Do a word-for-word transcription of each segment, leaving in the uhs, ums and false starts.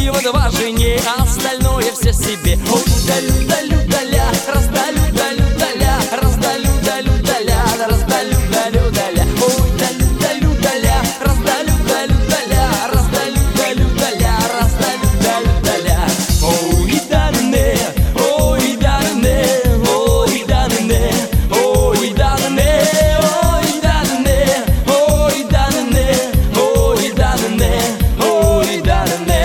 красиво два жене, а остальное все себе. Ой, далю, далю, даля, раздалю, далю, даля, раздалю, далю, даля, раздалю, далю, даля. Ой, далю, далю, даля, раздалю, далю, даля, раздалю, далю, даля, раздалю, далю, даля. Ой, дане, ой, дане, ой, дане, ой, дане, ой, дане, ой, дане, ой, дане, ой, дане.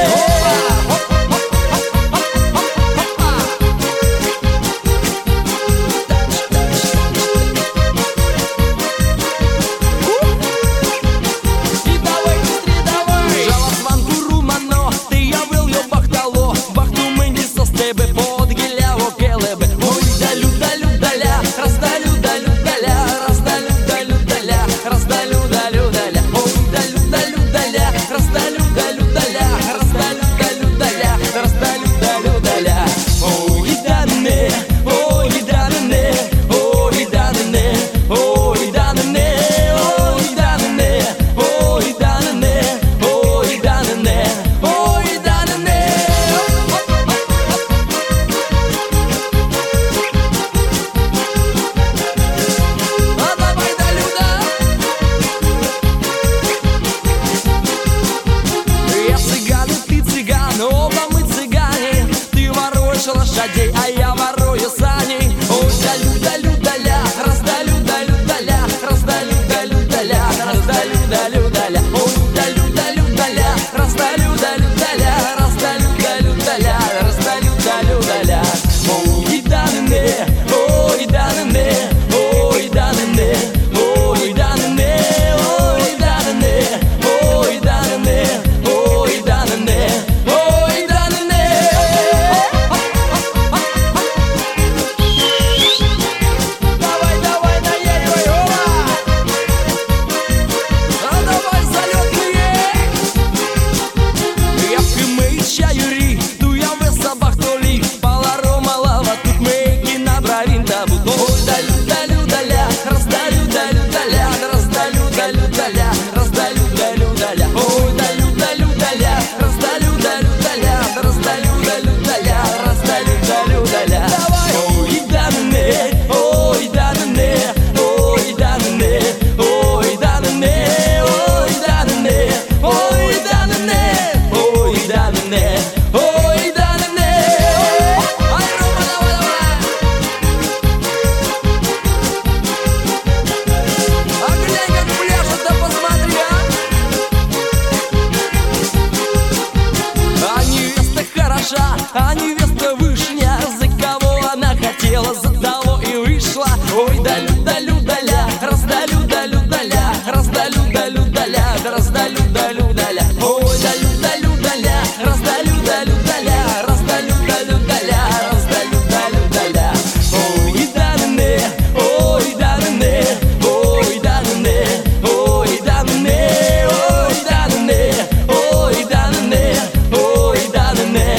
Лошадей, а я ворую сани. Ой, далю, далю, даля, раздалю, далю, даля, раздалю, далю, даля, раздалю, далю, даля. Ой, далю, далю, даля, раздалю, далю, даля, раздалю, далю, даля, раздалю, далю, даля. Ой, дане, ой, дане, ой, дане, ой, дане, ой, дане, ой, дане, ой, дане, ой, дане. А невеста вышня, за кого она хотела, за того и вышла. Ой, далю, далю, даля, раздалю, далю, даля, раздалю, далю, даля, раздалю, далю, даля. Ой, далю, далю, даля, раздалю, далю, даля, раздалю, далю, даля, раздалю, далю, даля. Ой, дане, ой, дане, ой, дане, ой, дане, ой, дане, ой, дане, ой, дане.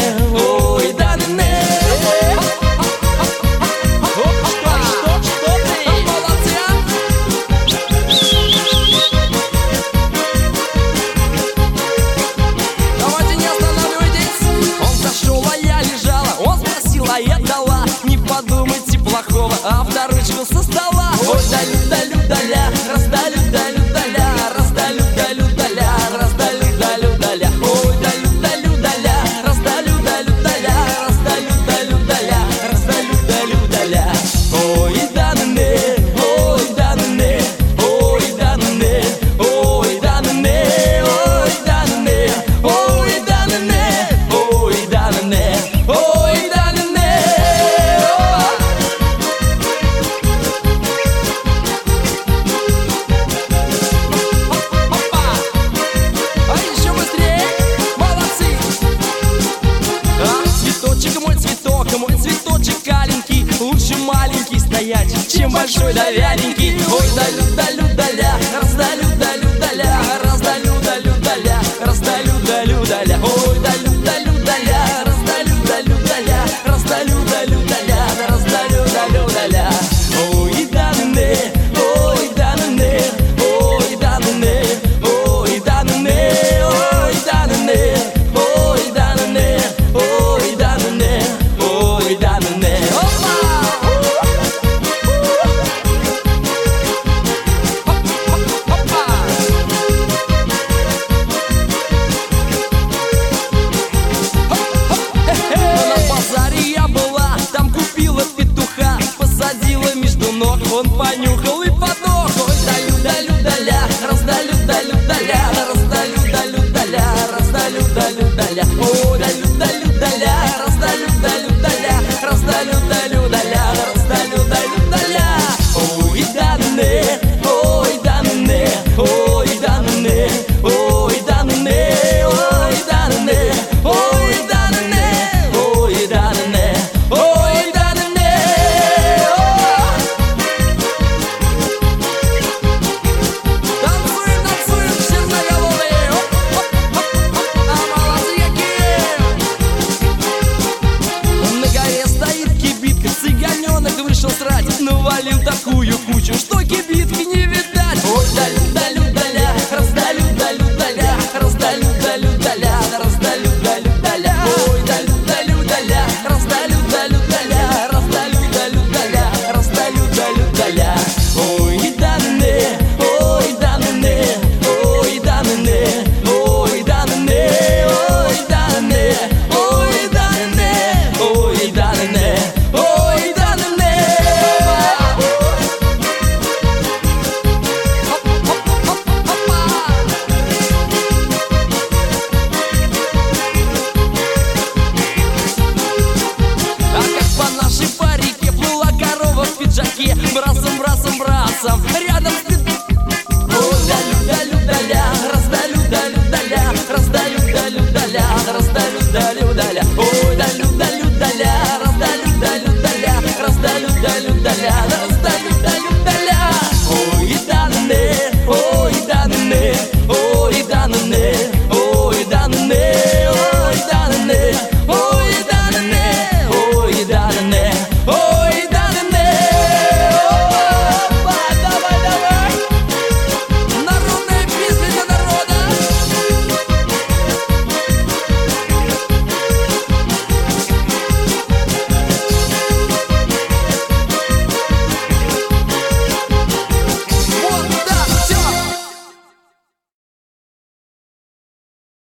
А вторучку со стола. Ой, далю, далю, даля, раздалю, далю, даля, раздалю, далю, даля, раздалю, далю, даля. Ой, далю, далю, даля, раздалю, далю, даля, раздалю, далю, даля, раздалю, далю, даля. Ой, дане, ой, дане, ой, дане, ой, дане, ой, дане, ой, дане, ой, дане, ой, дане. Чем большой да вяленький. Ой, далю, далю, даля, раздалю, далю, даля, раздалю, далю, даля, раздалю, далю, даля. Ой, далю, далю, даля, раздалю, далю, даля, раздалю, далю, даля, раздалю, далю, даля. Ой, дане, ой, дане, ой, дане, ой, дане, ой, дане, ой, дане. даля, ой, далю,